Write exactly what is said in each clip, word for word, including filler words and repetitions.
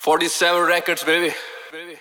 forty-seven records, baby. Baby.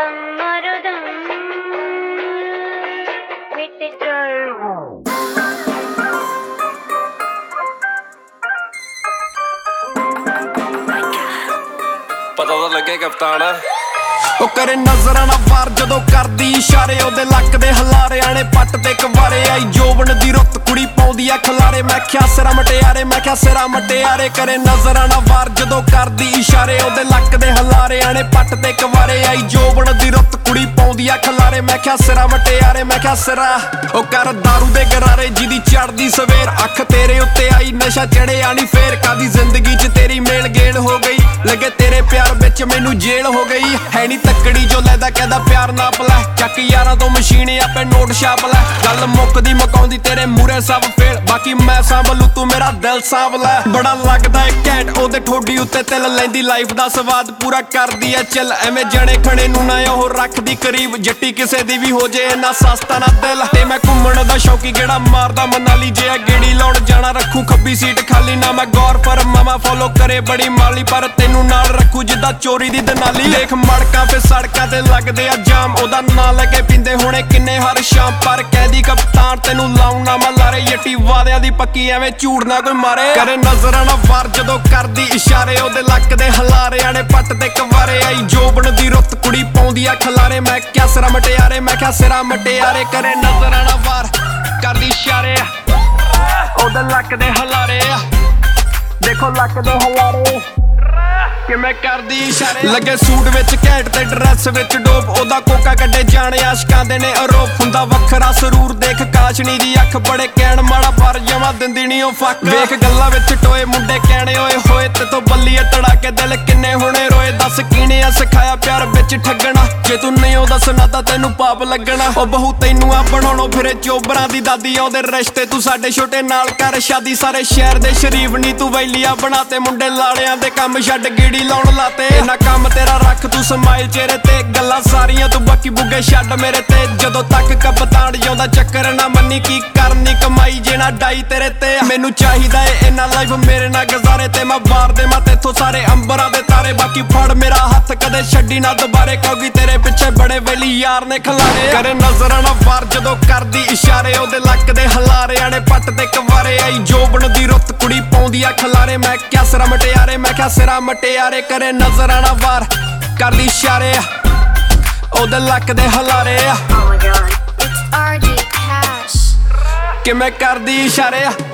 पता तो लगे कप्तान ओ करे नजरां ना वार जदों करदी इशारे ओदे लक दे हलारे आने पट ते कवारे आई जोबन दी रुत कुड़ी पाउंदी आ खलारे मैं क्या सिरा मटियारे मैं क्या सिरा मटियारे करे नजरां ना वार जदों करदी इशारे ओदे लक दे हलारे आने पट ते कवारे आई जोबन दी रुत कुड़ी पाउंदी आ खलारे मैं क्या सिरा मटियारे मैं क्या सिरा ओ कर दारू दे गरारे जिदी चढ़दी सवेर अख तेरे उत्ते आई नशा चढ़िया नी फेर कादी जिंदगी च तेरी मेल गेल हो गई लगे तेरे प्यार विच मैनू जेल हो गई है नी तकड़ी जो लैदा कहदा प्यार नाप लै चक यारां तो मशीन आपे नोट छाप लै गल मुकदी मुकाउंदी तेरे मूरे सब फेल बाकी मैं सांभलू तू मेरा दिल सांभ लै बड़ा लगदा है घैंट ओदे ठोडी उत्ते तिल लैंदी लाइफ दा स्वाद पूरा करदी है चिल एवें जणे खणे नू ना ओह रखदी करीब जट्टी किसे दी भी हो जे इन्ना सस्ता ना दिल ते मैं घुम्मण दा शौकी गेड़ा मारदा मनाली जे गेड़ी लाउण जाना रखू खब्बी सीट खाली ना मैं गौर पर मामा फॉलो करे बड़ी माली पर तेनू नाल रखू जिद्दां चोरी दी दनाली देख मड़कां पे सड़कां ते लगदे आ जाम ओदा नां लगे पींदे होणे किन्ने हर शाम पर कहदी कप्तान तेनू लाऊं ना मैं लारे यट्टी वादियां दी पक्की एवें झूठ ना कोई मारे करे नजरां ना वार जदों करदी इशारे ओदे लक दे हलारे आने पट ते कवारे आई जोबन दी रुत कुड़ी पाउंदी आ खलारे मैं क्या सिरा मटियारे मैं क्या सिरा मटियारे करे नजरां ना वार करदी इशारे ओदे लक दे हलारे देखो लक दे हलारे किवें करदी इशारे लगे सूट विच घैंट ते ड्रैस विच डोप ओदा कोका कड्डे जाने आशिकां दे ने आरोप हुंदा वखरा सरूर देख काशनी दी अख बड़े कैण माड़ा पर जमा दिंदी नी ओ फक वेख गल्लां विच टोए मुंडे कहणे ओए होए ते तो बल्लीए तड़ाके दिल किन्ने होणे रोए दस कीने आ सिखाया प्यार विच ठगना जे तू नहीं ओ दसना तां तैनू पाप लगना ओ बहु तैनू आ बनाउणो फिरे चोबरां दी दादी ओदे रिश्ते तू साडे छोटे नाल कर शादी सारे शहर दे शरीफ नी तू वैलिया बनाते मुंडे लाड़ियां दे काम छड्ड गीड़ी लाउण लाते इन्ना काम तेरा रख तू समाइल चेहरे ते गल्लां सारियां तू बाकी बुगे छड्ड मेरे ते जदों तक कप्तान जाउंदा चक्कर ना मन्नी की करनी कमाई जे ना डाई तेरे ते मैनू चाहिदा ए इन्ना लाइफ मेरे ना गुजारे ते मैं बार दे मैं तेथों सारे अंबरां दे तारे बाकी फड़ मेरा हत्थ कदे छड्डी ना दुबारे क्योंकि तेरे पिछे बड़े वेली यार ने खलारे करे नजरां ना वार जदों करदी इशारे ओदे लक दे हलारे आने पट ते कवारे आई जोबन दी रुत कुड़ी पाउंदी आ खलारे मैं क्या सिरा मटियारे मैं क्या सिरा मटियारे करे नजरां ना वार करदी इशारे ओदे लक दे हलारे Oh my god, it's R J Cash. किवें करदी इशारे